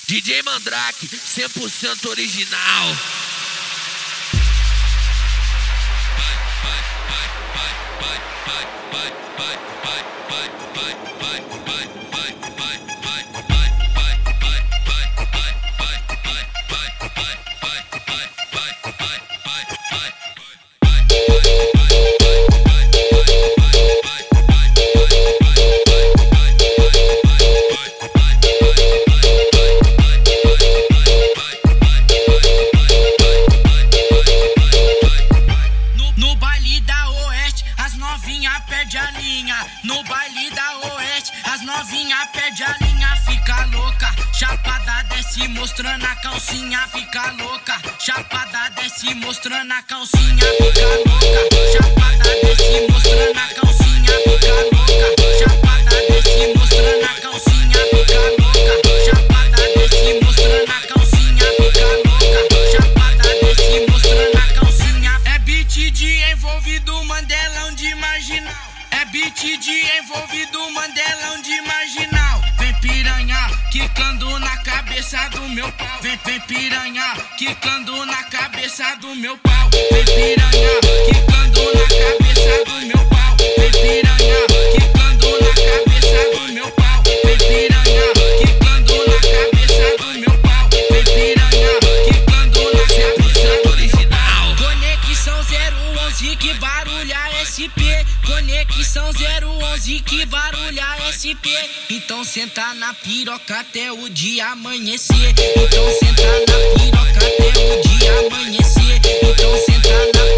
DJ Mandrake, 100% original. Perde a linha, no baile da Oeste, as novinha perde a linha, fica louca, chapada desce mostrando a calcinha, fica louca, chapada desce mostrando a calcinha, fica louca, chapada desce mostrando a calcinha, fica louca, chapada desce mostrando a calcinha, fica louca, chapada desce mostrando a calcinha, fica louca, chapada desce mostrando a calcinha. É beat de envolvido, Mandelão de marginal. É beat de envolvido, Mandelão de marginal. Vem piranha, quicando na cabeça do meu pau. Vem piranha, quicando na cabeça do meu pau. Vem piranha, quicando na cabeça do meu pau. Vem piranha, quicando na cabeça do meu pau. Vem piranha, quicando na cabeça do meu pau. Vem piranha, quicando na cabeça do original. Conexão 011 que barulha SP. Conexão 011 que barulha SP. Então senta na piroca até o dia amanhecer. Então senta na piroca até o dia amanhecer. Então senta na